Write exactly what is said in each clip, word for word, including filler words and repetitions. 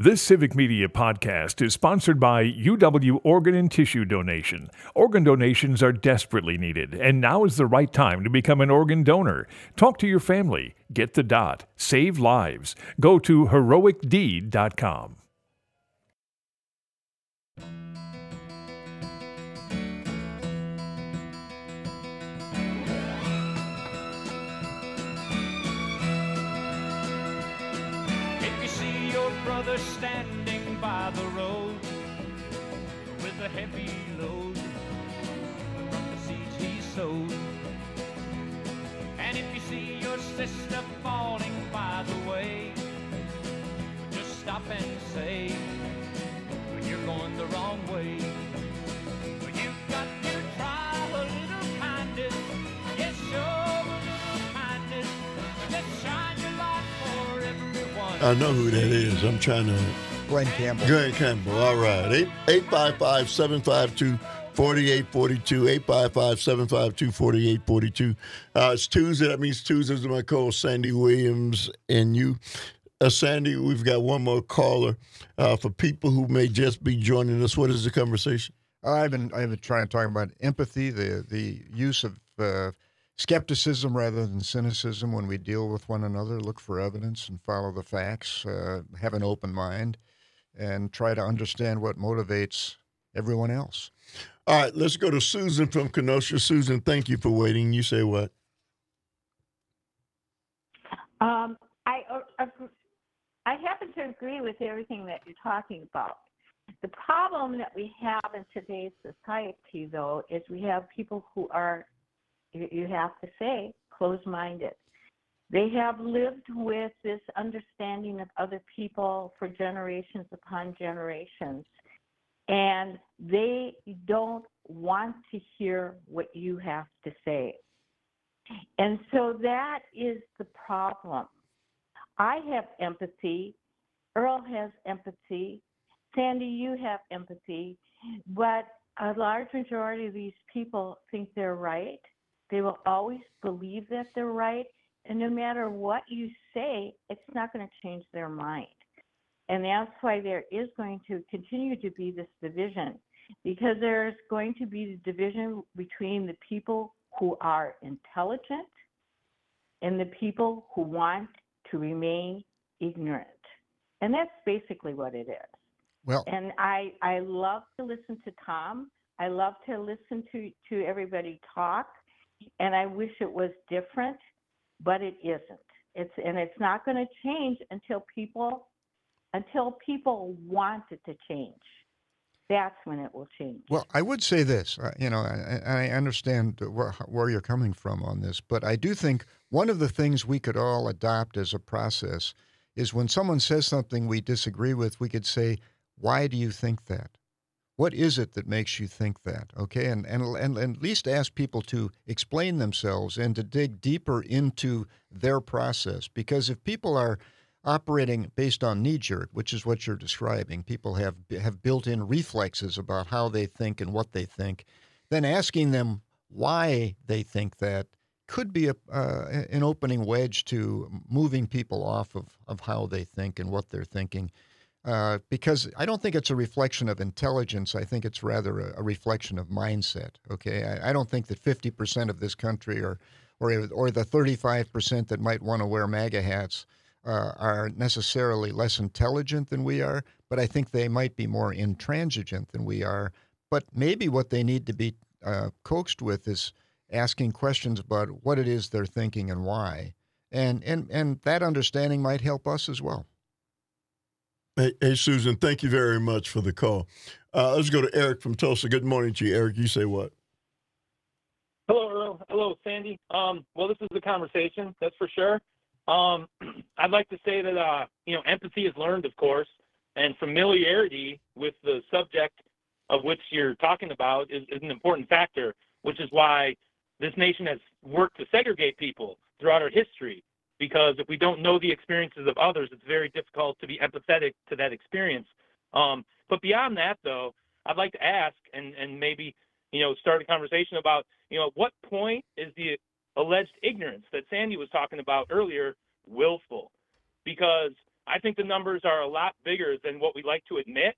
This Civic Media podcast is sponsored by U W Organ and Tissue Donation. Organ donations are desperately needed, and now is the right time to become an organ donor. Talk to your family. Get the dot. Save lives. Go to heroic deed dot com. Brother standing by the road with a heavy load from the seeds he sowed. And if you see your sister falling by the way, just stop and say, you're going the wrong way. You've got to try a little kindness. Yes, show a little kindness. Just shine your light for everyone. I know who that is. I'm trying to. Glenn Campbell. Glenn Campbell. All right. eight five five, seven five two, four eight four two. eight five five, seven five two, four eight four two. Uh, it's Tuesday. That means Tuesdays are my call, Sandy Williams and you. Uh, Sandy, we've got one more caller. Uh, for people who may just be joining us, what is the conversation? I've been I've been trying to talk about empathy, the the use of uh, skepticism rather than cynicism when we deal with one another. Look for evidence and follow the facts. Uh, have an open mind, and try to understand what motivates everyone else. All right, let's go to Susan from Kenosha. Susan, thank you for waiting. You say what? Um, I uh, I happen to agree with everything that you're talking about. The problem that we have in today's society, though, is we have people who are, you have to say, closed-minded. They have lived with this understanding of other people for generations upon generations, and they don't want to hear what you have to say. And so that is the problem. I have empathy. Earl has empathy. Sandy, you have empathy. But a large majority of these people think they're right. They will always believe that they're right. And no matter what you say, it's not going to change their mind. And that's why there is going to continue to be this division, because there's going to be the division between the people who are intelligent and the people who want to remain ignorant. And that's basically what it is. Well, and I, I love to listen to Tom. I love to listen to, to everybody talk. And I wish it was different, but it isn't. It's and it's not going to change until people until people want it to change. That's when it will change. Well, I would say this. Uh, you know, I, I understand where, where you're coming from on this, but I do think one of the things we could all adopt as a process is when someone says something we disagree with, we could say, "Why do you think that? What is it that makes you think that?" Okay, and, and and and at least ask people to explain themselves and to dig deeper into their process. Because if people are operating based on knee-jerk, which is what you're describing, people have have built-in reflexes about how they think and what they think, then asking them why they think that could be a, uh, an opening wedge to moving people off of, of how they think and what they're thinking. Uh, because I don't think it's a reflection of intelligence. I think it's rather a, a reflection of mindset. Okay, I, I don't think that fifty percent of this country, or or or the thirty-five percent that might want to wear MAGA hats, uh, are necessarily less intelligent than we are. But I think they might be more intransigent than we are. But maybe what they need to be uh, coaxed with is asking questions about what it is they're thinking and why, and and and that understanding might help us as well. Hey, hey, Susan, thank you very much for the call. Uh, let's go to Eric from Tulsa. Good morning to you, Eric. You say what? Hello, Earl. Hello, Sandy. Um, well, this is the conversation, that's for sure. Um, I'd like to say that, uh, you know, empathy is learned, of course, and familiarity with the subject of which you're talking about is, is an important factor, which is why this nation has worked to segregate people throughout our history. Because if we don't know the experiences of others, it's very difficult to be empathetic to that experience. Um, but beyond that, though, I'd like to ask and, and maybe, you know, start a conversation about, you know, at what point is the alleged ignorance that Sandy was talking about earlier willful? Because I think the numbers are a lot bigger than what we like to admit.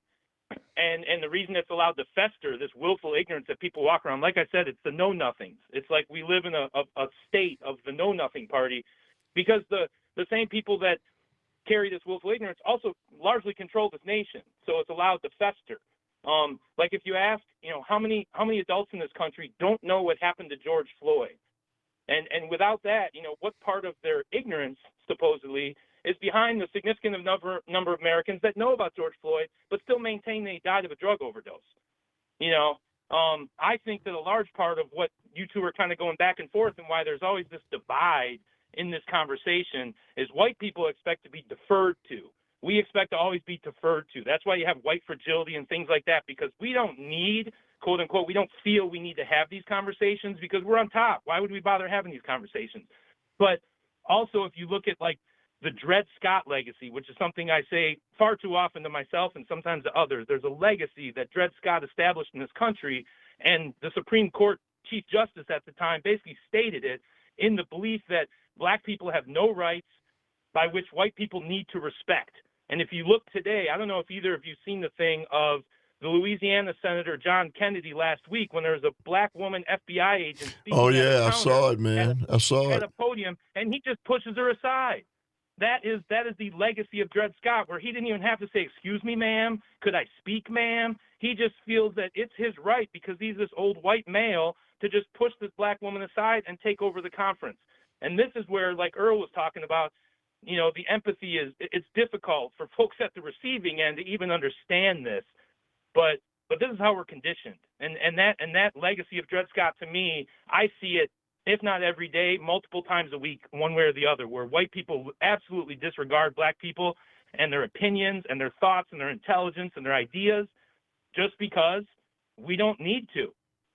And and the reason it's allowed to fester, this willful ignorance that people walk around, like I said, it's the know-nothings. It's like we live in a, a, a state of the know-nothing party, because the, the same people that carry this willful ignorance also largely control this nation. So it's allowed to fester. Um, like if you ask, you know, how many how many adults in this country don't know what happened to George Floyd? And and without that, you know, what part of their ignorance, supposedly, is behind the significant number number of Americans that know about George Floyd but still maintain they died of a drug overdose? You know, um, I think that a large part of what you two are kind of going back and forth and why there's always this divide in this conversation is white people expect to be deferred to. We expect to always be deferred to. That's why you have white fragility and things like that, because we don't need, quote unquote, we don't feel we need to have these conversations because we're on top. Why would we bother having these conversations? But also, if you look at like the Dred Scott legacy, which is something I say far too often to myself and sometimes to others, there's a legacy that Dred Scott established in this country, and the Supreme Court Chief Justice at the time basically stated it in the belief that black people have no rights by which white people need to respect. And if you look today, I don't know if either of you seen the thing of the Louisiana Senator John Kennedy last week when there was a black woman F B I agent speaking Oh, at a yeah, I counter saw it, man. at a, I saw at it. a podium, and he just pushes her aside. That is that is the legacy of Dred Scott, where he didn't even have to say, "Excuse me, ma'am, could I speak, ma'am?" He just feels that it's his right, because he's this old white male, to just push this black woman aside and take over the conference. And this is where, like Earl was talking about, you know, the empathy is, it's difficult for folks at the receiving end to even understand this. But but this is how we're conditioned. And and that and that legacy of Dred Scott, to me, I see it, if not every day, multiple times a week, one way or the other, where white people absolutely disregard black people and their opinions and their thoughts and their intelligence and their ideas just because we don't need to.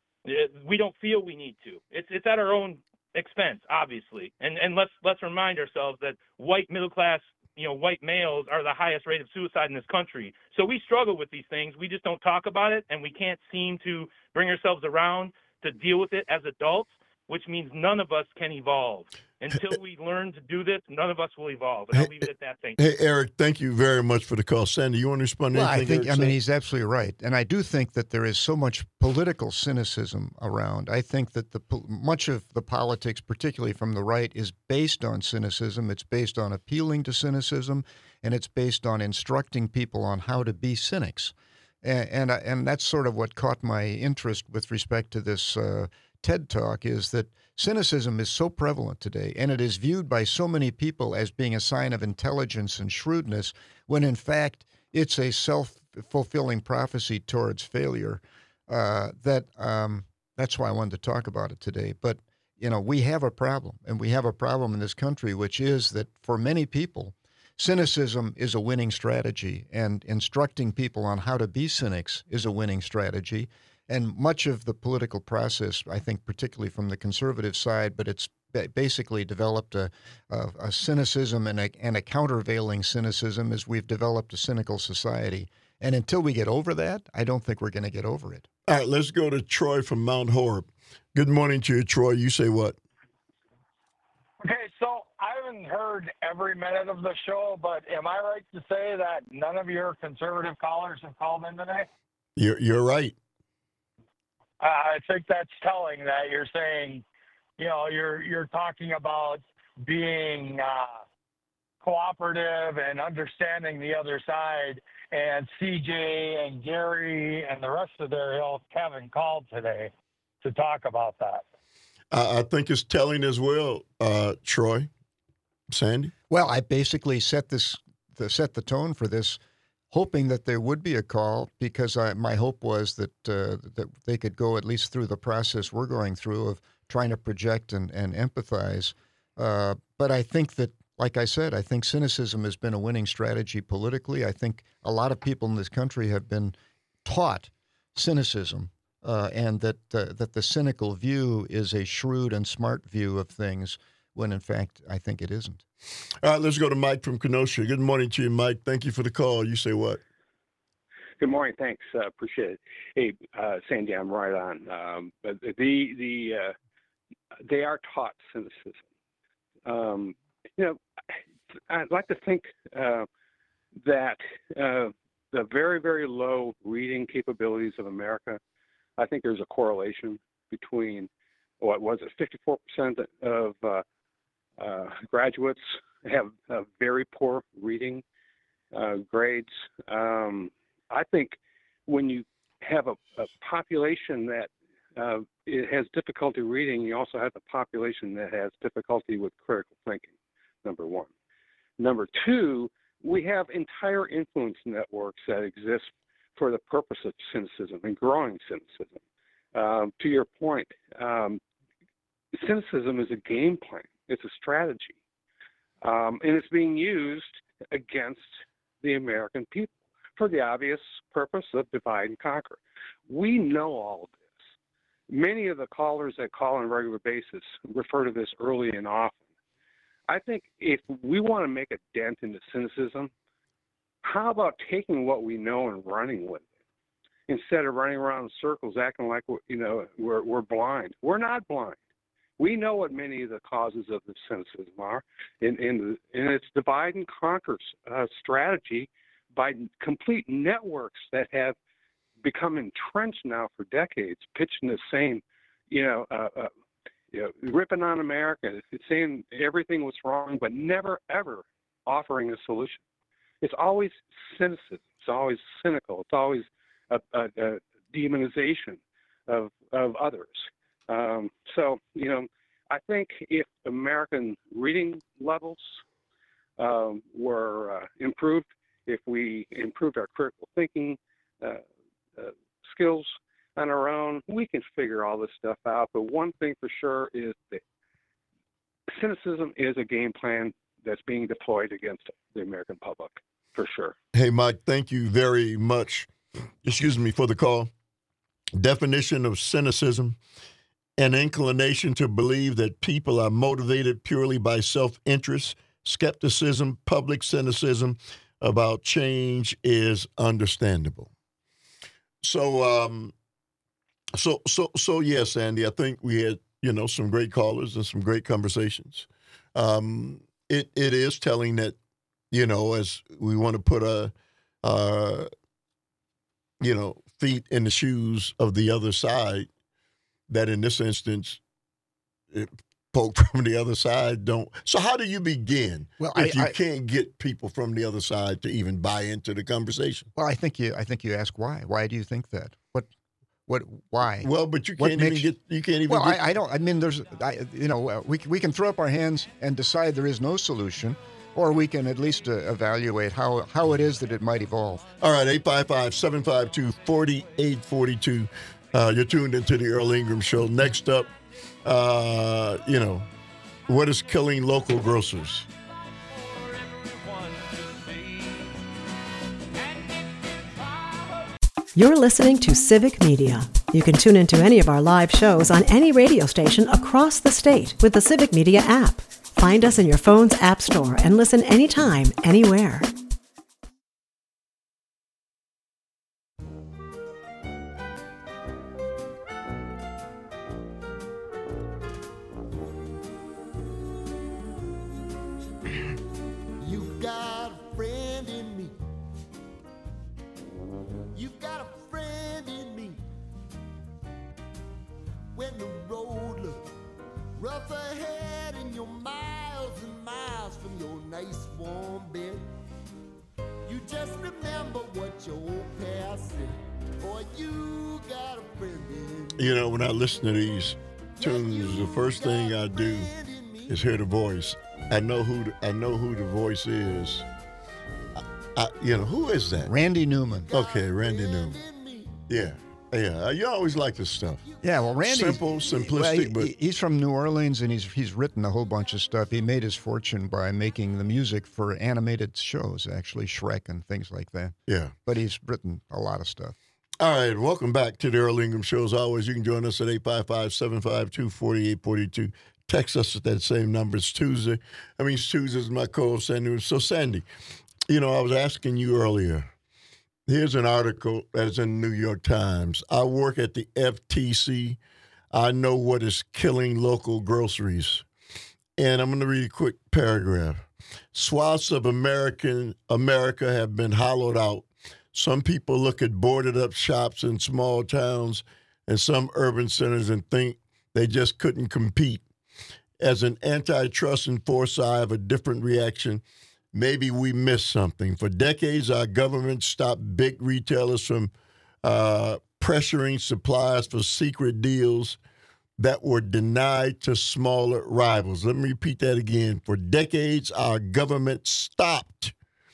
We don't feel we need to. It's it's at our own expense, obviously. And and let's let's remind ourselves that white middle class, you know, white males are the highest rate of suicide in this country. So we struggle with these things. We just don't talk about it, and we can't seem to bring ourselves around to deal with it as adults, which means none of us can evolve. Until we learn to do this, none of us will evolve. And I'll leave it at that. Thank you. Hey, Eric, thank you very much for the call. Sandy, you want to respond to Well, I anything think, Eric I mean, said? he's absolutely right. And I do think that there is so much political cynicism around. I think that the much of the politics, particularly from the right, is based on cynicism. It's based on appealing to cynicism, and it's based on instructing people on how to be cynics. And and, and that's sort of what caught my interest with respect to this uh, TED Talk, is that cynicism is so prevalent today, and it is viewed by so many people as being a sign of intelligence and shrewdness, when in fact it's a self-fulfilling prophecy towards failure. Uh, that um, that's why I wanted to talk about it today. But you know, we have a problem, and we have a problem in this country, which is that for many people, cynicism is a winning strategy, and instructing people on how to be cynics is a winning strategy. And much of the political process, I think, particularly from the conservative side, but it's basically developed a, a, a cynicism and a, and a countervailing cynicism, as we've developed a cynical society. And until we get over that, I don't think we're going to get over it. All right, let's go to Troy from Mount Horeb. Good morning to you, Troy. You say what? Okay, so I haven't heard every minute of the show, but am I right to say that none of your conservative callers have called in today? You're, you're right. Uh, I think that's telling that you're saying, you know, you're you're talking about being uh, cooperative and understanding the other side, and C J and Gary and the rest of their ilk haven't called today to talk about that. I, I think it's telling as well, uh, Troy. Sandy? Well, I basically set this the, set the tone for this, hoping that there would be a call, because I, my hope was that uh, that they could go at least through the process we're going through of trying to project and, and empathize. Uh, but I think that, like I said, I think cynicism has been a winning strategy politically. I think a lot of people in this country have been taught cynicism, uh, and that uh, that the cynical view is a shrewd and smart view of things, when in fact I think it isn't. All right, let's go to Mike from Kenosha. Good morning to you, Mike. Thank you for the call. You say what? Good morning. Thanks. Uh, appreciate it. Hey, uh, Sandy, I'm right on. Um, but the the uh, they are taught cynicism. Um, you know, I'd like to think uh, that uh, the very, very low reading capabilities of America, I think there's a correlation between, what was it, fifty-four percent of uh, uh, graduates have uh, very poor reading uh, grades. Um, I think when you have a, a population that uh, it has difficulty reading, you also have a population that has difficulty with critical thinking, number one. Number two, we have entire influence networks that exist for the purpose of cynicism and growing cynicism. Um, to your point, um, cynicism is a game plan. It's a strategy. Um, and it's being used against the American people for the obvious purpose of divide and conquer. We know all of this. Many of the callers that call on a regular basis refer to this early and often. I think if we want to make a dent into cynicism, how about taking what we know and running with it instead of running around in circles acting like we're, you know we're we're blind? We're not blind. We know what many of the causes of the cynicism are, and and, and it's divide and conquer uh, strategy by complete networks that have become entrenched now for decades, pitching the same, you know. Uh, uh, You know, ripping on America, saying everything was wrong, but never, ever offering a solution. It's always cynicism. It's always cynical. It's always a, a, a demonization of, of others. Um, so, you know, I think if American reading levels um, were uh, improved, if we improved our critical thinking uh, uh, skills, on our own, we can figure all this stuff out. But one thing for sure is that cynicism is a game plan that's being deployed against the American public, for sure. Hey, Mike, thank you very much, excuse me, for the call. Definition of cynicism: an inclination to believe that people are motivated purely by self-interest. Skepticism, public cynicism about change is understandable. So, um, So, so, so yes, Andy, I think we had, you know, some great callers and some great conversations. Um, it, it is telling that, you know, as we want to put a, uh, you know, feet in the shoes of the other side, that in this instance, it, folk from the other side don't. So how do you begin Well, if I, you I, can't get people from the other side to even buy into the conversation? Well, I think you. I think you ask why. Why do you think that? What? What? Why? Well, but you What can't even makes- get. You can't even. Well, get, I, I don't. I mean, there's. I, you know, uh, we we can throw up our hands and decide there is no solution, or we can at least uh, evaluate how how it is that it might evolve. All right, eight five five, seven five two, four eight four two. Uh, you're tuned into the Earl Ingram Show. Next up, uh, you know, what is killing local grocers? You're listening to Civic Media. You can tune into any of our live shows on any radio station across the state with the Civic Media app. Find us in your phone's app store and listen anytime, anywhere. You've got a friend in me. You've got a friend in me. When the road looks rough ahead and you're miles and miles from your nice warm bed, you just remember what your old past said. Boy, you got a friend in me. You know, when I listen to these tunes, the first thing I do is hear the voice. I know who the, I know who the voice is. I, I, you know, who is that? Randy Newman. Okay, Randy Newman. Yeah, yeah. You always like this stuff. Yeah, well, Randy. Simple, simplistic, well, he- but he's from New Orleans, and he's he's written a whole bunch of stuff. He made his fortune by making the music for animated shows, actually Shrek and things like that. yeah. But he's written a lot of stuff. All right, welcome back to the Earl Ingram Show. As always, you can join us at eight five five, seven five two, four eight four two. Text us at that same number. It's Tuesday. I mean, it's Tuesday's my co-host, Sandy. So, Sandy, you know, I was asking you earlier. Here's an article that is in the New York Times. I work at the F T C. I know what is killing local groceries. and I'm going to read a quick paragraph. Swaths of American America have been hollowed out. Some people look at boarded-up shops in small towns and some urban centers and think they just couldn't compete. As an antitrust enforcer, I have a different reaction. Maybe we missed something. For decades, our government stopped big retailers from uh, pressuring suppliers for secret deals that were denied to smaller rivals. Let me repeat that again. For decades, our government stopped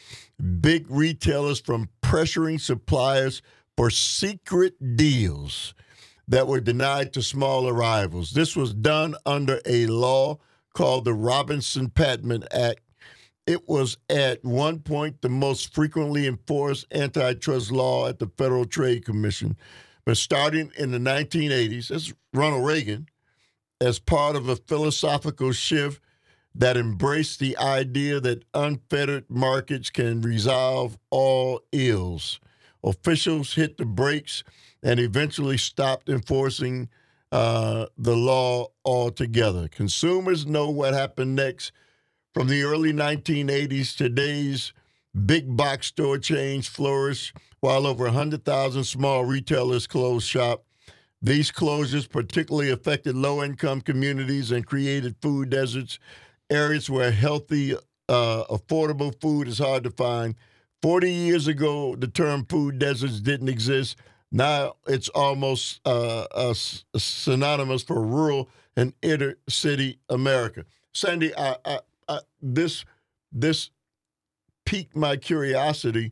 big retailers from pressuring suppliers for secret deals that were denied to smaller rivals. This was done under a law called the Robinson-Patman Act. It was at one point the most frequently enforced antitrust law at the Federal Trade Commission. But starting in the nineteen eighties, that's Ronald Reagan, as part of a philosophical shift that embraced the idea that unfettered markets can resolve all ills. Officials hit the brakes and eventually stopped enforcing uh, the law altogether. Consumers know what happened next. From the early nineteen eighties, today's big box store chains flourish while over one hundred thousand small retailers closed shop. These closures particularly affected low-income communities and created food deserts, areas where healthy, uh, affordable food is hard to find. forty years ago, the term food deserts didn't exist. Now it's almost uh, uh, synonymous for rural and inner city America. Sandy, I, I, I, this this piqued my curiosity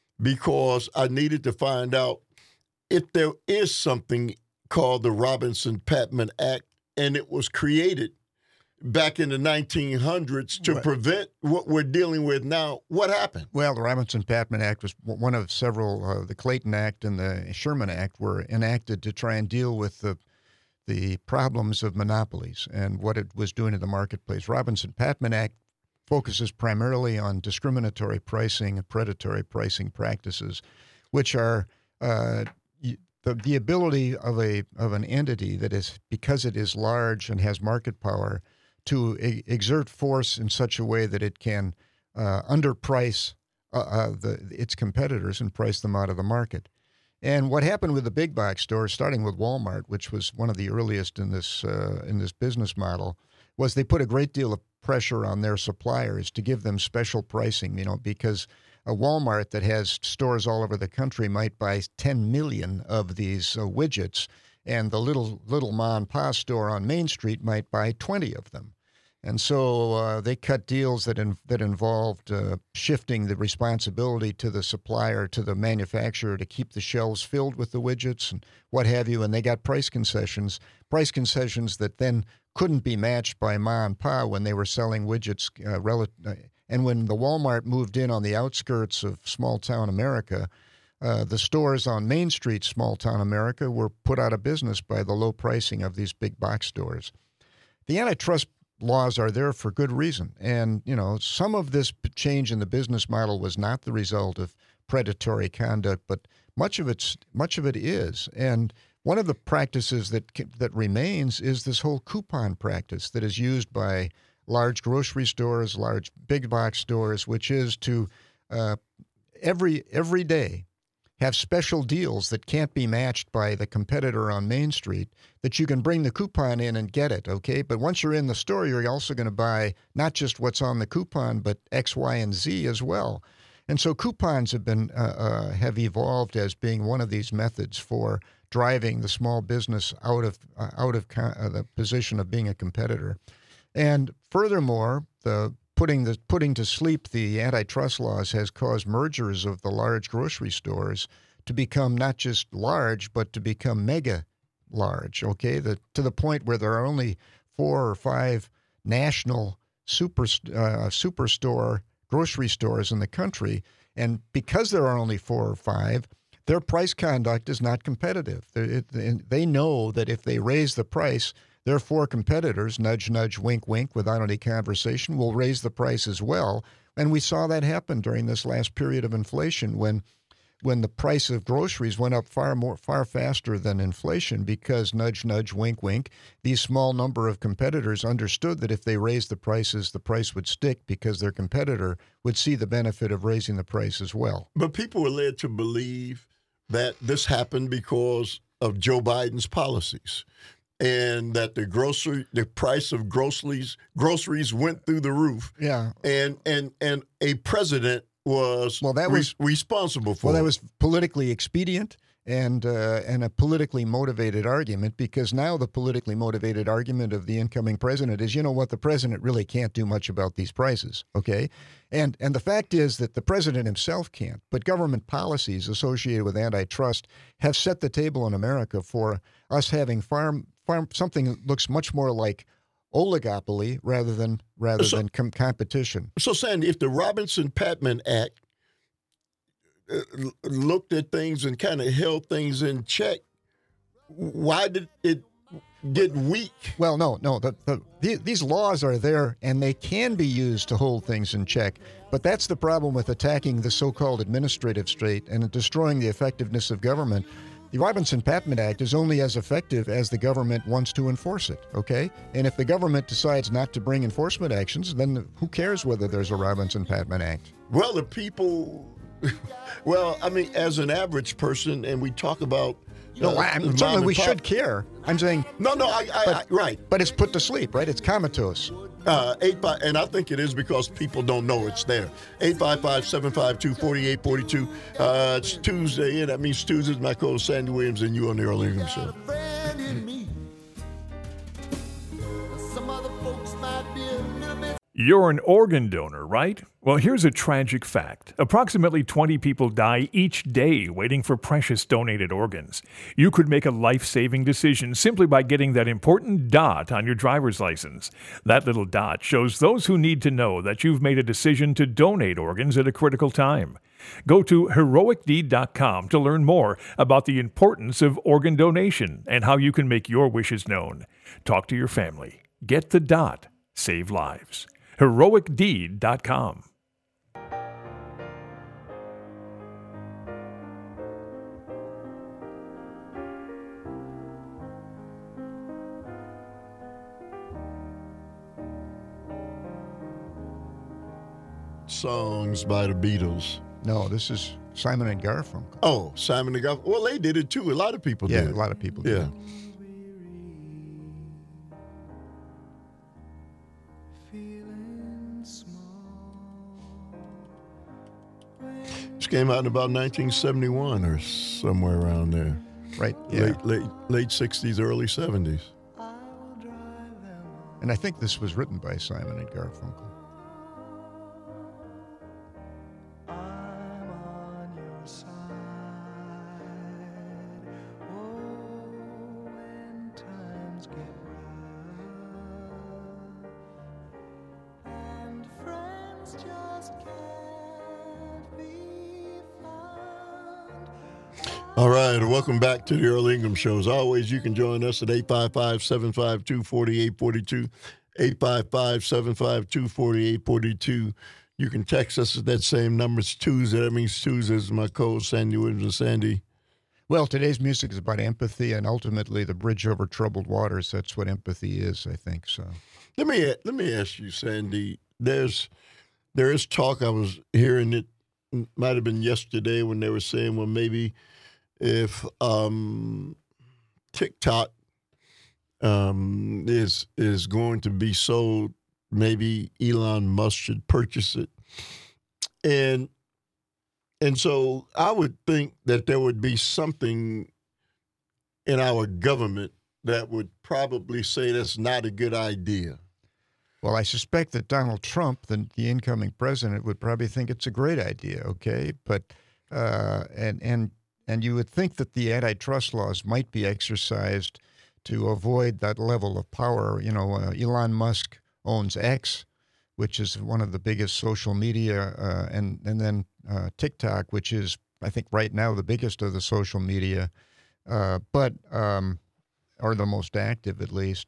because I needed to find out if there is something called the Robinson-Patman Act, and it was created back in the nineteen hundreds to Right. prevent what we're dealing with now. What happened? Well, the Robinson-Patman Act was one of several. Uh, the Clayton Act and the Sherman Act were enacted to try and deal with the the problems of monopolies and what it was doing in the marketplace. Robinson-Patman Act focuses primarily on discriminatory pricing and predatory pricing practices, which are uh, the the ability of a of an entity that is, because it is large and has market power, to e- exert force in such a way that it can uh, underprice uh, uh, the, its competitors and price them out of the market. And what happened with the big box stores, starting with Walmart, which was one of the earliest in this uh, in this business model, was they put a great deal of pressure on their suppliers to give them special pricing, you know, because a Walmart that has stores all over the country might buy ten million of these uh, widgets, and the little little mom and pop store on Main Street might buy twenty of them. And so uh, they cut deals that in, that involved uh, shifting the responsibility to the supplier, to the manufacturer, to keep the shelves filled with the widgets and what have you. And they got price concessions, price concessions that then couldn't be matched by Ma and Pa when they were selling widgets. Uh, rel- and when the Walmart moved in on the outskirts of small-town America, uh, the stores on Main Street, small-town America, were put out of business by the low pricing of these big box stores. The antitrust laws are there for good reason. And, you know, some of this change in the business model was not the result of predatory conduct, but much of it's much of it is. And one of the practices that that remains is this whole coupon practice that is used by large grocery stores, large big box stores, which is to uh, every every day have special deals that can't be matched by the competitor on Main Street, that you can bring the coupon in and get it, okay? But once you're in the store, you're also going to buy not just what's on the coupon, but X, Y, and Z as well. And so coupons have been uh, uh, have evolved as being one of these methods for driving the small business out of uh, out of co- uh, the position of being a competitor. And furthermore, the Putting the putting to sleep the antitrust laws has caused mergers of the large grocery stores to become not just large, but to become mega large, okay? The, to the point where there are only four or five national super uh, superstore grocery stores in the country. And because there are only four or five, their price conduct is not competitive. They, it, they know that if they raise the price, their four competitors, nudge, nudge, wink, wink, without any conversation, will raise the price as well. And we saw that happen during this last period of inflation when when the price of groceries went up far more, far faster than inflation because, nudge, nudge, wink, wink, these small number of competitors understood that if they raised the prices, the price would stick because their competitor would see the benefit of raising the price as well. But people were led to believe that this happened because of Joe Biden's policies, and that the grocery, the price of groceries, groceries went through the roof. Yeah, and and and a president was well that re- was responsible for. Well, that it. was politically expedient and uh, and a politically motivated argument, because now the politically motivated argument of the incoming president is, you know what, the president really can't do much about these prices, okay? And and the fact is that the president himself can't, but government policies associated with antitrust have set the table in America for us having farm farm something that looks much more like oligopoly rather than rather So- than com- competition. So, Sandy, if the Robinson-Patman Act uh, l- looked at things and kind of held things in check, why did it get weak? Well, no, no. The, the, the, these laws are there, and they can be used to hold things in check. But that's the problem with attacking the so-called administrative state and destroying the effectiveness of government. The Robinson-Patman Act is only as effective as the government wants to enforce it, okay? And if the government decides not to bring enforcement actions, then who cares whether there's a Robinson-Patman Act? Well, the people, well, I mean, as an average person, and we talk about. No, uh, I'm, mom certainly and we pop- should care. I'm saying, No, no, I, I, but, I right. but it's put to sleep, right? It's comatose. Uh, eight five, and I think it is because people don't know it's there. eight five five, seven five two, four eight four two. Uh, it's Tuesday, and that means Tuesday's my co-host Sandy Williams and you on the Earl Ingram Show. Friend in me. Some other folks might be a little bit. You're an organ donor, right? Well, here's a tragic fact. Approximately twenty people die each day waiting for precious donated organs. You could make a life-saving decision simply by getting that important dot on your driver's license. That little dot shows those who need to know that you've made a decision to donate organs at a critical time. Go to heroic deed dot com to learn more about the importance of organ donation and how you can make your wishes known. Talk to your family. Get the dot. Save lives. heroic deed dot com. Songs by the Beatles. No, this is Simon and Garfunkel. Oh, Simon and Garfunkel. Well, they did it too. A lot of people Yeah, did. a lot of people Yeah. did. This came out in about nineteen seventy-one or somewhere around there. Right, yeah. Late, late, late sixties, early seventies. And I think this was written by Simon and Garfunkel. All right, welcome back to the Earl Ingram Show. As always, you can join us at eight five five, seven five two, four eight four two, eight five five, seven five two, four eight four two. You can text us at that same number. It's Tuesday. That means Tuesday is my co-host, Sandy Williams. And Sandy. Well, today's music is about empathy and ultimately the bridge over troubled waters. That's what empathy is, I think. So, Let me let me ask you, Sandy. There's there is talk. I was hearing it. Might have been yesterday when they were saying, well, maybe if um, TikTok um, is is going to be sold, maybe Elon Musk should purchase it, and and so I would think that there would be something in our government that would probably say that's not a good idea. well, I suspect that Donald Trump, the, the incoming president, would probably think it's a great idea, okay? But, uh, and, and, and you would think that the antitrust laws might be exercised to avoid that level of power. You know, uh, Elon Musk owns X, which is one of the biggest social media, uh, and, and then uh, TikTok, which is, I think, right now the biggest of the social media, uh, but, um, or the most active at least.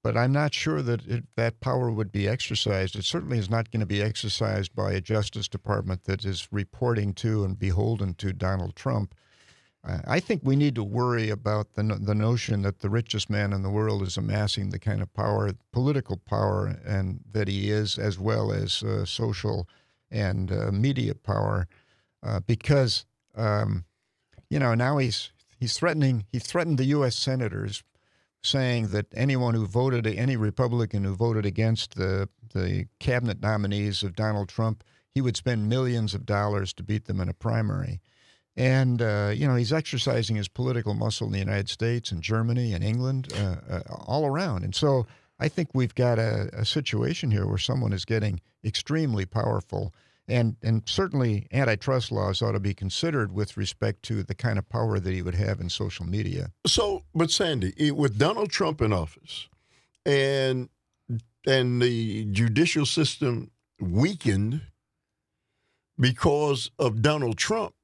but I'm not sure that it, that power would be exercised. It certainly is not going to be exercised by a Justice Department that is reporting to and beholden to Donald Trump. Uh, I think we need to worry about the the notion that the richest man in the world is amassing the kind of power, political power, and that he is, as well as uh, social and uh, media power, uh, because um, you know now he's he's threatening he threatened the U S senators, saying that anyone who voted, any Republican who voted against the the cabinet nominees of Donald Trump, he would spend millions of dollars to beat them in a primary. And, uh, you know, he's exercising his political muscle in the United States and Germany and England, uh, uh, all around. And so I think we've got a, a situation here where someone is getting extremely powerful. And, and certainly antitrust laws ought to be considered with respect to the kind of power that he would have in social media. So, but Sandy, it, with Donald Trump in office and and the judicial system weakened because of Donald Trump,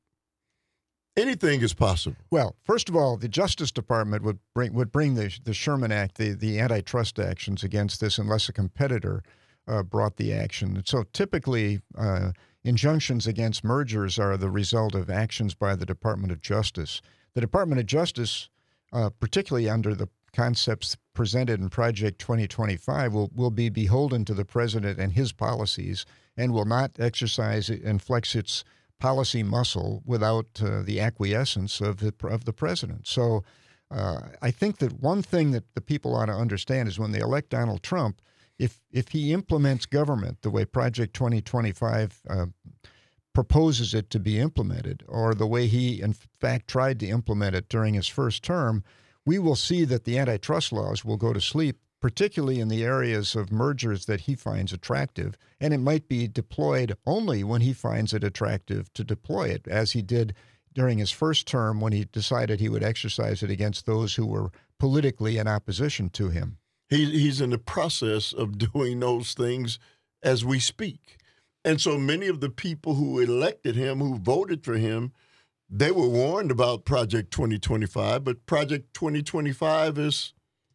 anything is possible. Well, first of all, the Justice Department would bring would bring the the Sherman Act, the, the antitrust actions against this unless a competitor uh, brought the action. And so typically, uh, injunctions against mergers are the result of actions by the Department of Justice. The Department of Justice, uh, particularly under the concepts presented in Project twenty twenty-five, will, will be beholden to the president and his policies and will not exercise and flex its policy muscle without uh, the acquiescence of the, of the president. So uh, I think that one thing that the people ought to understand is when they elect Donald Trump, if if he implements government the way Project twenty twenty-five uh, proposes it to be implemented, or the way he in fact tried to implement it during his first term, we will see that the antitrust laws will go to sleep, particularly in the areas of mergers that he finds attractive, and it might be deployed only when he finds it attractive to deploy it, as he did during his first term when he decided he would exercise it against those who were politically in opposition to him. He, he's in the process of doing those things as we speak. And so many of the people who elected him, who voted for him, they were warned about Project twenty twenty-five, but Project twenty twenty-five is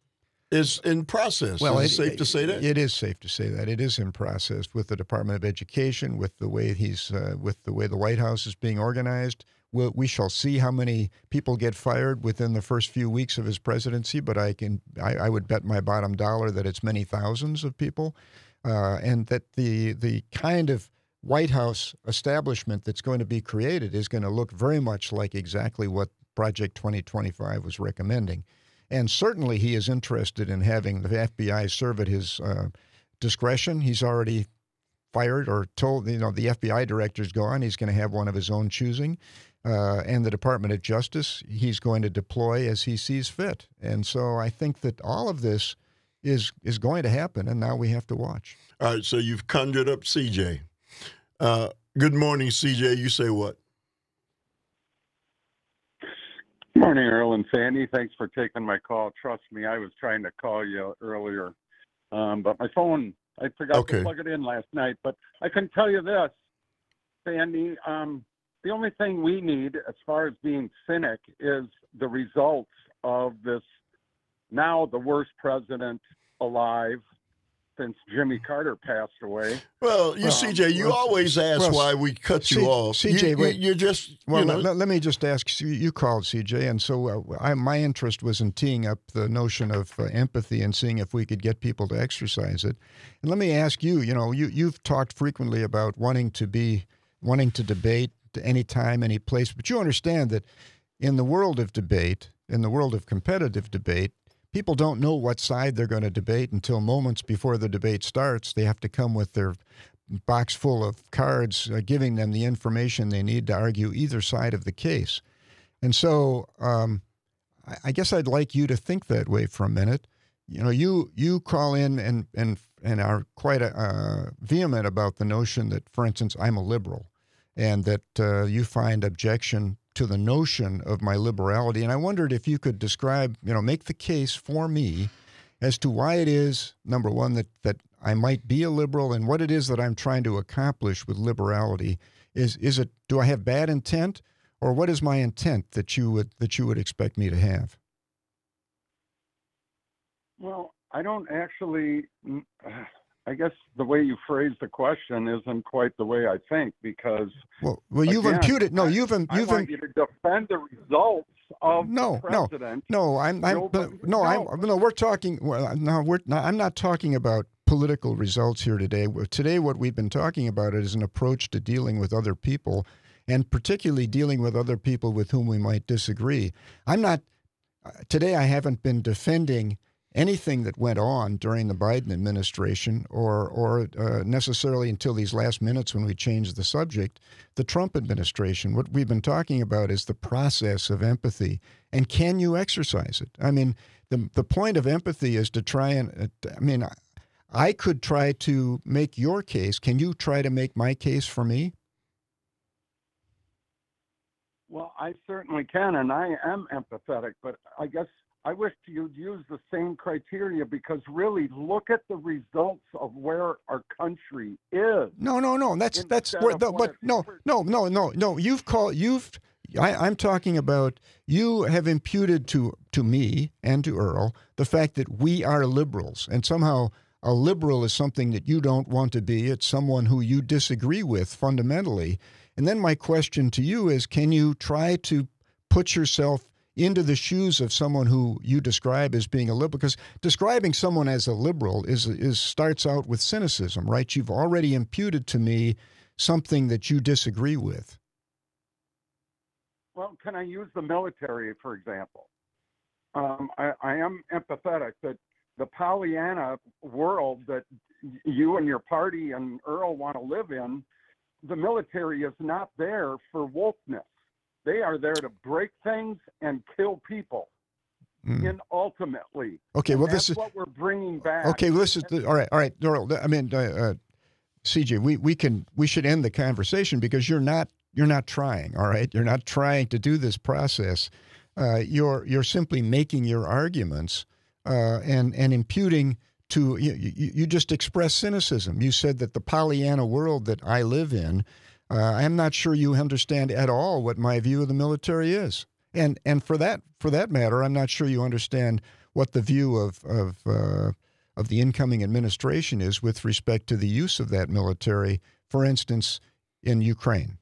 is in process. Well, is it, it, safe to say that? It is safe to say that. It is in process with the Department of Education, with the way he's, uh, with the way the White House is being organized. We'll, we shall see how many people get fired within the first few weeks of his presidency, but I can, I, I would bet my bottom dollar that it's many thousands of people, uh, and that the the kind of White House establishment that's going to be created is going to look very much like exactly what Project twenty twenty-five was recommending. And certainly he is interested in having the F B I serve at his uh, discretion. He's already fired or told, you know, the F B I director's gone. He's going to have one of his own choosing. Uh, and the Department of Justice, he's going to deploy as he sees fit. And so I think that all of this is is going to happen, and now we have to watch. All right, so you've conjured up C J. Uh, good morning, C J. You say what? Good morning, Earl and Sandy. Thanks for taking my call. Trust me, I was trying to call you earlier, um, but my phone, I forgot Okay. to plug it in last night. But I can tell you this, Sandy, um, the only thing we need as far as being cynic is the results of this, now the worst president alive since Jimmy Carter passed away. Well, you, Um, C J, you well, always ask well, why we cut you C- off. C J, you, wait. you, are just, Well, you know. let, let me just ask, you you called, C J, and so uh, I, my interest was in teeing up the notion of uh, empathy and seeing if we could get people to exercise it. And let me ask you, you know, you, you've talked frequently about wanting to be, wanting to debate to any time, any place, but you understand that in the world of debate, in the world of competitive debate, people don't know what side they're going to debate until moments before the debate starts. They have to come with their box full of cards, uh, giving them the information they need to argue either side of the case. And so um, I, I guess I'd like you to think that way for a minute. You know, you you call in and and and are quite uh, vehement about the notion that, for instance, I'm a liberal, and that uh, you find objection to the notion of my liberality. And I wondered if you could describe, you know, make the case for me as to why it is, number one, that, that I might be a liberal, and what it is that I'm trying to accomplish with liberality. Is is it, do I have bad intent, or what is my intent that you would that you would expect me to have? Well, I don't actually. I guess the way you phrased the question isn't quite the way I think, because well, well, you've again, imputed. No, you've I, you've I want you to defend the results of no, the no, president. no. I'm, I'm No, no, but- no, no. I'm no. We're talking. Well, no, we're. Not, I'm not talking about political results here today. Today, what we've been talking about is an approach to dealing with other people, and particularly dealing with other people with whom we might disagree. I'm not. Today, I haven't been defending anything that went on during the Biden administration, or or uh, necessarily until these last minutes when we changed the subject, the Trump administration. What we've been talking about is the process of empathy, and can you exercise it? I mean, the the point of empathy is to try and. I mean, I could try to make your case. Can you try to make my case for me? Well, I certainly can, and I am empathetic, but I guess I wish you'd use the same criteria, because really look at the results of where our country is. No, no, no. That's that's Instead where of the, what but it- no, no, no, no, no. You've called you've. I, I'm talking about you have imputed to to me and to Earl the fact that we are liberals, and somehow a liberal is something that you don't want to be. It's someone who you disagree with fundamentally. And then my question to you is, can you try to put yourself into the shoes of someone who you describe as being a liberal? Because describing someone as a liberal is is starts out with cynicism, right? You've already imputed to me something that you disagree with. Well, can I use the military, for example? Um, I, I am empathetic that the Pollyanna world that you and your party and Earl want to live in, the military is not there for wokeness. They are there to break things and kill people. Mm. In ultimately. Okay, And well, that's this is what we're bringing back. okay. Well, this is the, all right. All right, Earl. I mean, uh, uh, C J, we, we can we should end the conversation, because you're not you're not trying. All right, you're not trying to do this process. Uh, you're you're simply making your arguments uh, and and imputing to you, you. You just express cynicism. You said that the Pollyanna world that I live in. Uh, I'm not sure you understand at all what my view of the military is, and and for that for that matter, I'm not sure you understand what the view of of uh, of the incoming administration is with respect to the use of that military, for instance, in Ukraine.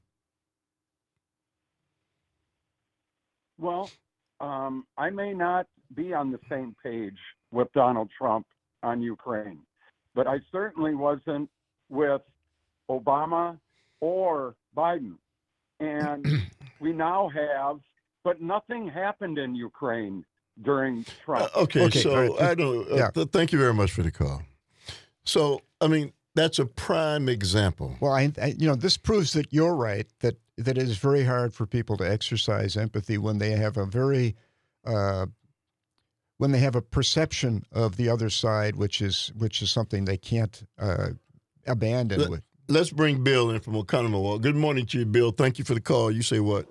Well, um, I may not be on the same page with Donald Trump on Ukraine, but I certainly wasn't with Obama or Biden. And we now have, but nothing happened in Ukraine during Trump. Uh, okay, Okay, so all right. I don't. Uh, Yeah. th- thank you very much for the call. So, I mean, that's a prime example. Well, I, I, you know, this proves that you're right, that that it is very hard for people to exercise empathy when they have a very, uh, when they have a perception of the other side, which is which is something they can't uh, abandon. Let- with. Let's bring Bill in from Oconomowoc. Good morning to you, Bill. Thank you for the call. You say what?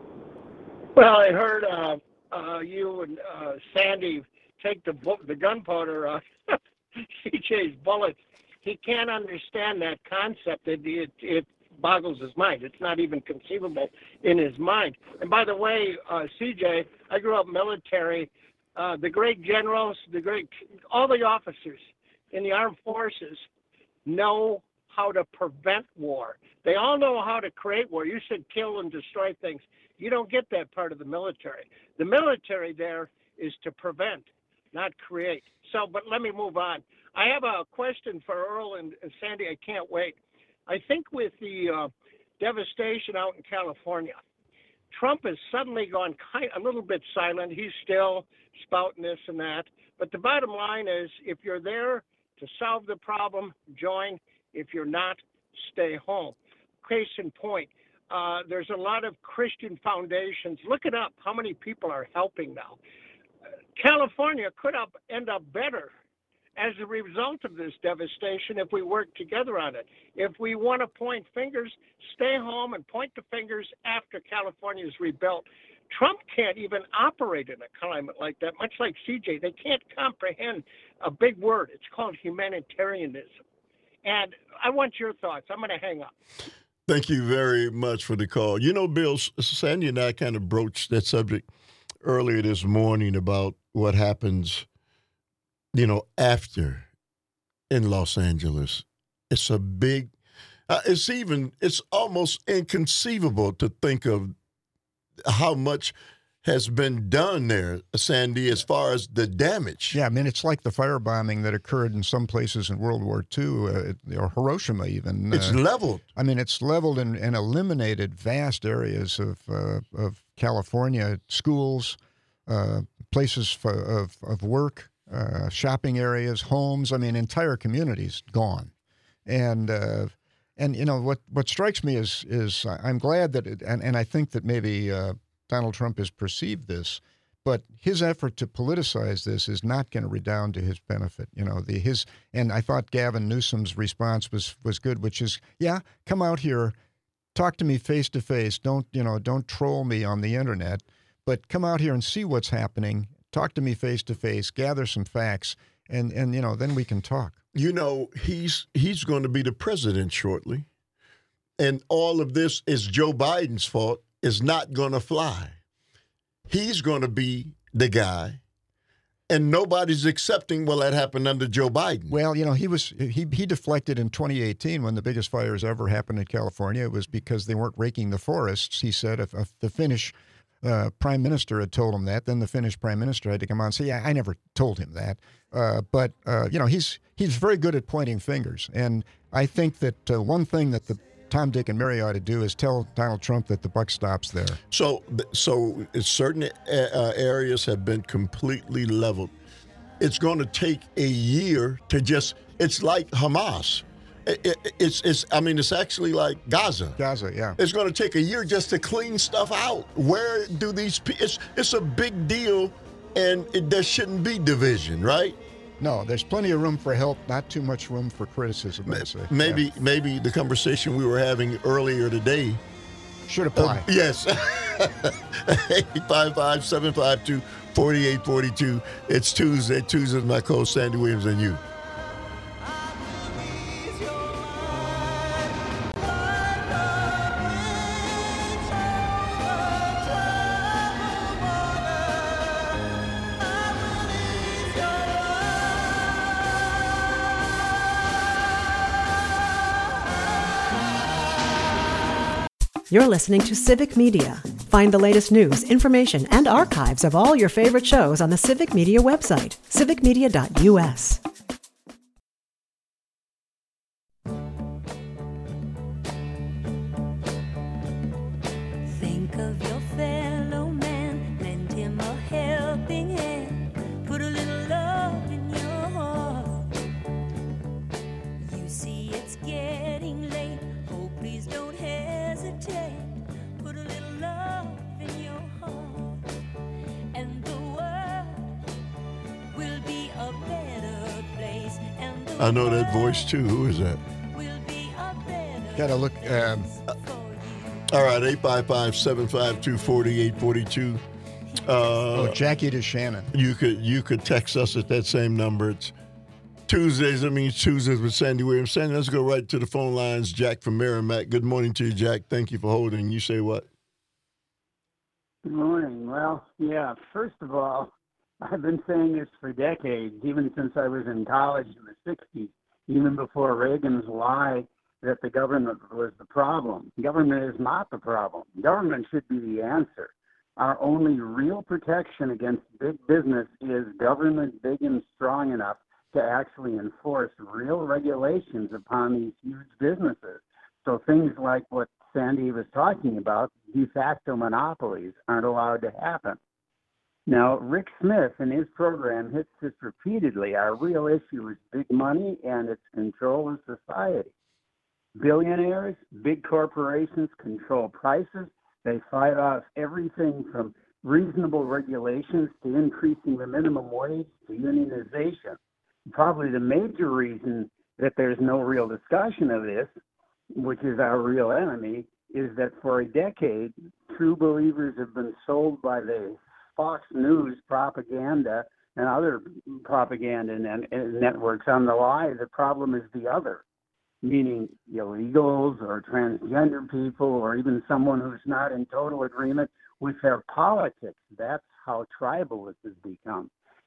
Well, I heard uh, uh, you and uh, Sandy take the bu- the gunpowder off C J's bullets. He can't understand that concept. It, it it boggles his mind. It's not even conceivable in his mind. And by the way, uh, C J, I grew up military. Uh, the great generals, the great all the officers in the armed forces know how to prevent war. They all know how to create war. You should kill and destroy things. You don't get that part of the military. The military there is to prevent, not create. So, but let me move on. I have a question for Earl and, and Sandy. I can't wait. I think with the uh, devastation out in California, Trump has suddenly gone kind, a little bit silent. He's still spouting this and that. But the bottom line is, if you're there to solve the problem, join. If you're not, stay home. Case in point, uh, there's a lot of Christian foundations. Look it up, how many people are helping now. California could up, end up better as a result of this devastation if we work together on it. If we want to point fingers, stay home and point the fingers after California is rebuilt. Trump can't even operate in a climate like that, much like C J. They can't comprehend a big word. It's called humanitarianism. And I want your thoughts. I'm going to hang up. Thank you very much for the call. You know, Bill, Sandy and I kind of broached that subject earlier this morning about what happens you know, after in Los Angeles. It's a big, uh, it's even, it's almost inconceivable to think of how much has been done there, Sandy, as far as the damage. Yeah, I mean, it's like the firebombing that occurred in some places in World War Two, uh, or Hiroshima even. It's uh, leveled. I mean, it's leveled and, and eliminated vast areas of uh, of California, schools, uh, places for, of, of work, uh, shopping areas, homes. I mean, entire communities gone. And, uh, and you know, what, what strikes me is, is I'm glad that, it, and, and I think that maybe uh, Donald Trump has perceived this, but his effort to politicize this is not going to redound to his benefit. You know, the his and I thought Gavin Newsom's response was was good, which is, yeah, come out here, talk to me face to face. Don't you know? Don't troll me on the internet, but come out here and see what's happening. Talk to me face to face. Gather some facts, and and you know, then we can talk. You know, he's he's going to be the president shortly, and all of this is Joe Biden's fault. Is not going to fly. He's going to be the guy, and nobody's accepting, well, that happened under Joe Biden. Well, you know, he was he he deflected in twenty eighteen when the biggest fires ever happened in California. It was because they weren't raking the forests. He said if, if the Finnish uh, prime minister had told him that, then the Finnish prime minister had to come on and say, yeah, I never told him that. Uh, but, uh, you know, he's he's very good at pointing fingers. And I think that uh, one thing that the Tom, Dick, and Mary ought to do is tell Donald Trump that the buck stops there. So, so certain uh, areas have been completely leveled. It's going to take a year to just. It's like Hamas. It, it, it's, it's. I mean, it's actually like Gaza. Gaza, yeah. It's going to take a year just to clean stuff out. Where do these? It's it's a big deal, and it, there shouldn't be division, right? No, there's plenty of room for help, not too much room for criticism, I'd say. Maybe yeah. maybe the conversation we were having earlier today should apply. Uh, yes. eight five five, seven five two, four eight four two. It's Tuesday. Tuesday is my co-host, Sandy Williams, and you. You're listening to Civic Media. Find the latest news, information, and archives of all your favorite shows on the Civic Media website, civic media dot u s. Think of your fellow man, lend him a helping hand, put a little love in your heart. You see it's getting late, oh please don't hesitate, put a little love in your heart, and the world will be a better place. And the I know that voice too. Who is that? will be a better Got to look. Um, All right, eight five five, seven five two, four eight four two. Uh, oh, Jackie DeShannon. You could you could text us at that same number. It's Tuesdays. I mean Tuesdays with Sandy Williams. Sandy, let's go right to the phone lines. Jack from Merrimack. Good morning to you, Jack. Thank you for holding. You say what? Good morning. Well, yeah, first of all, I've been saying this for decades, even since I was in college in the sixties, even before Reagan's lie that the government was the problem. Government is not the problem. Government should be the answer. Our only real protection against big business is government big and strong enough to actually enforce real regulations upon these huge businesses. So things like what Sandy was talking about, de facto monopolies, aren't allowed to happen. Now, Rick Smith in his program hits this repeatedly. Our real issue is big money and its control of society. Billionaires, big corporations control prices. They fight off everything from reasonable regulations to increasing the minimum wage to unionization. Probably the major reason that there's no real discussion of this, which is our real enemy, is that for a decade, true believers have been sold by the Fox News propaganda and other propaganda net- networks on the lie. The problem is the other, meaning illegals or transgender people or even someone who's not in total agreement with their politics. That's how tribal this has become.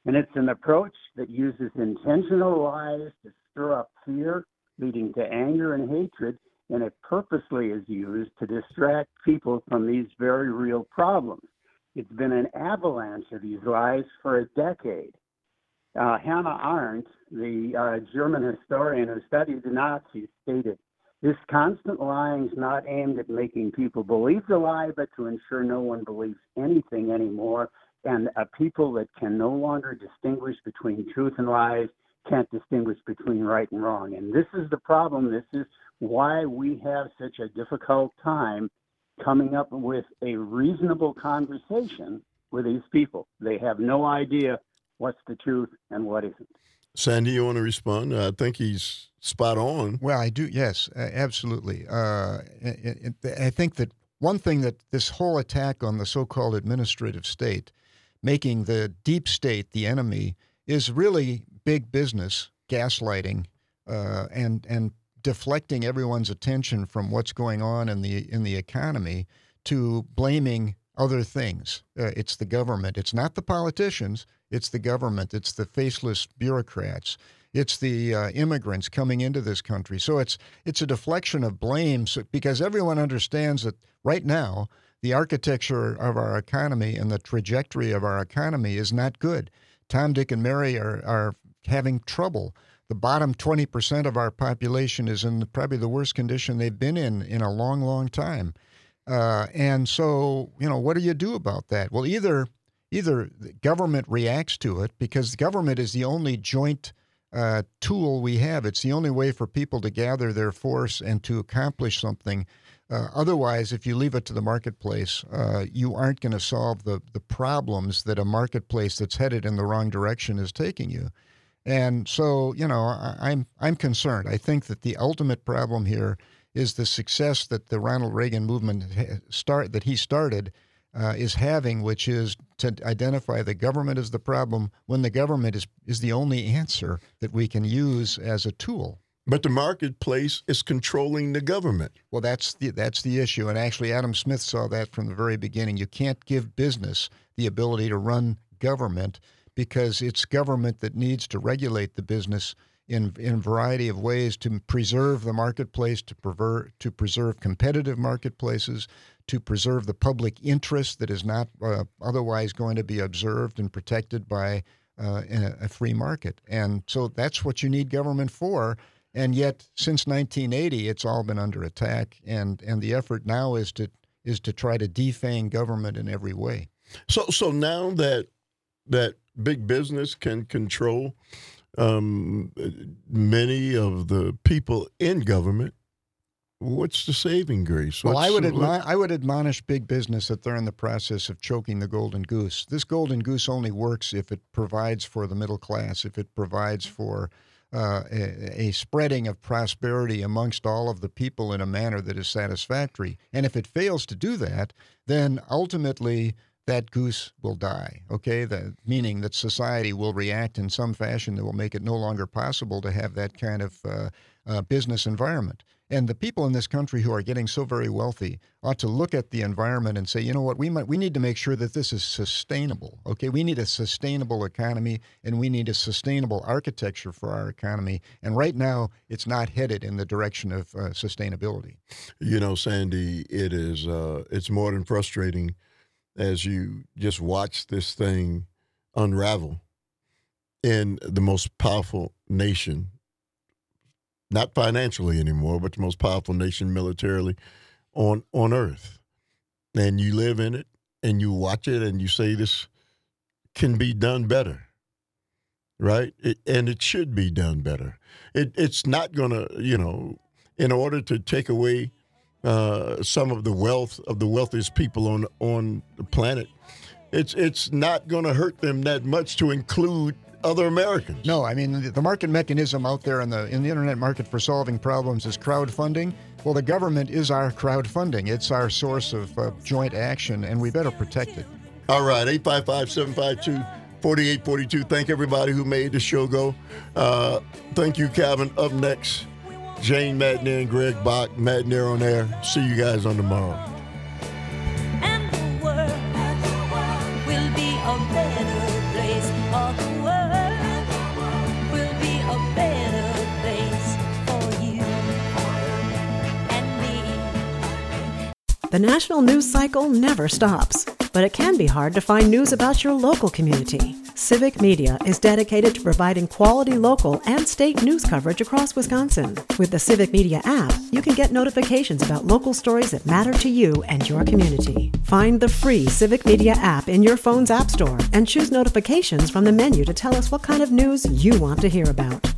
And it's an approach that uses intentional lies to stir up fear, leading to anger and hatred, and it purposely is used to distract people from these very real problems. It's been an avalanche of these lies for a decade. Uh, Hannah Arendt, the uh, German historian who studied the Nazis, stated, "This constant lying is not aimed at making people believe the lie, but to ensure no one believes anything anymore. And a people that can no longer distinguish between truth and lies can't distinguish between right and wrong." And this is the problem. This is why we have such a difficult time coming up with a reasonable conversation with these people. They have no idea what's the truth and what isn't. Sandy, you want to respond? I think he's spot on. Well, I do. Yes, uh, absolutely. Uh, it, it, I think that one thing that this whole attack on the so-called administrative state, making the deep state the enemy, is really big business gaslighting uh, and and deflecting everyone's attention from what's going on in the in the economy to blaming other things. Uh, it's the government. It's not the politicians. It's the government. It's the faceless bureaucrats. It's the uh, immigrants coming into this country. So it's it's a deflection of blame so, because everyone understands that right now the architecture of our economy and the trajectory of our economy is not good. Tom, Dick, and Mary are, are having trouble. The bottom twenty percent of our population is in the, probably the worst condition they've been in in a long, long time. Uh, and so, you know, what do you do about that? Well, either either the government reacts to it, because the government is the only joint uh, tool we have. It's the only way for people to gather their force and to accomplish something. Uh, otherwise, if you leave it to the marketplace, uh, you aren't going to solve the, the problems that a marketplace that's headed in the wrong direction is taking you. And so, you know, I, I'm I'm concerned. I think that the ultimate problem here is the success that the Ronald Reagan movement start that he started uh, is having, which is to identify the government as the problem when the government is is the only answer that we can use as a tool. But the marketplace is controlling the government. Well, that's the that's the issue. And actually, Adam Smith saw that from the very beginning. You can't give business the ability to run government, because it's government that needs to regulate the business in in a variety of ways to preserve the marketplace, to pervert, to preserve competitive marketplaces, to preserve the public interest that is not uh, otherwise going to be observed and protected by uh, a, a free market. And so that's what you need government for. And yet, since nineteen eighty, it's all been under attack, and, and the effort now is to is to try to defang government in every way. So so now that that big business can control um, many of the people in government, what's the saving grace? What's Well, I would the, admonish, I would admonish big business that they're in the process of choking the golden goose. This golden goose only works if it provides for the middle class, if it provides for uh, a, a spreading of prosperity amongst all of the people in a manner that is satisfactory. And if it fails to do that, then ultimately that goose will die, okay? The, meaning that society will react in some fashion that will make it no longer possible to have that kind of uh, uh, business environment. And the people in this country who are getting so very wealthy ought to look at the environment and say, you know what, we might we need to make sure that this is sustainable, okay? We need a sustainable economy, and we need a sustainable architecture for our economy. And right now, it's not headed in the direction of uh, sustainability. You know, Sandy, it is uh, it's more than frustrating as you just watch this thing unravel in the most powerful nation, not financially anymore, but the most powerful nation militarily on on earth. And you live in it, and you watch it, and you say this can be done better, right? It, and it should be done better. It, it's not going to, you know, in order to take away uh, some of the wealth of the wealthiest people on on the planet, it's it's not going to hurt them that much to include other Americans. No, I mean, the market mechanism out there in the in the internet market for solving problems is crowdfunding. Well, the government is our crowdfunding. It's our source of uh, joint action, and we better protect it. All right, eight five five, seven five two, four eight four two. Thank everybody who made the show go. Uh, thank you, Calvin. Up next, Jane Madnier and Greg Bach, Madnier on Air. See you guys on tomorrow. And the world will be a better place. All the The national news cycle never stops, but it can be hard to find news about your local community. Civic Media is dedicated to providing quality local and state news coverage across Wisconsin. With the Civic Media app, you can get notifications about local stories that matter to you and your community. Find the free Civic Media app in your phone's app store and choose notifications from the menu to tell us what kind of news you want to hear about.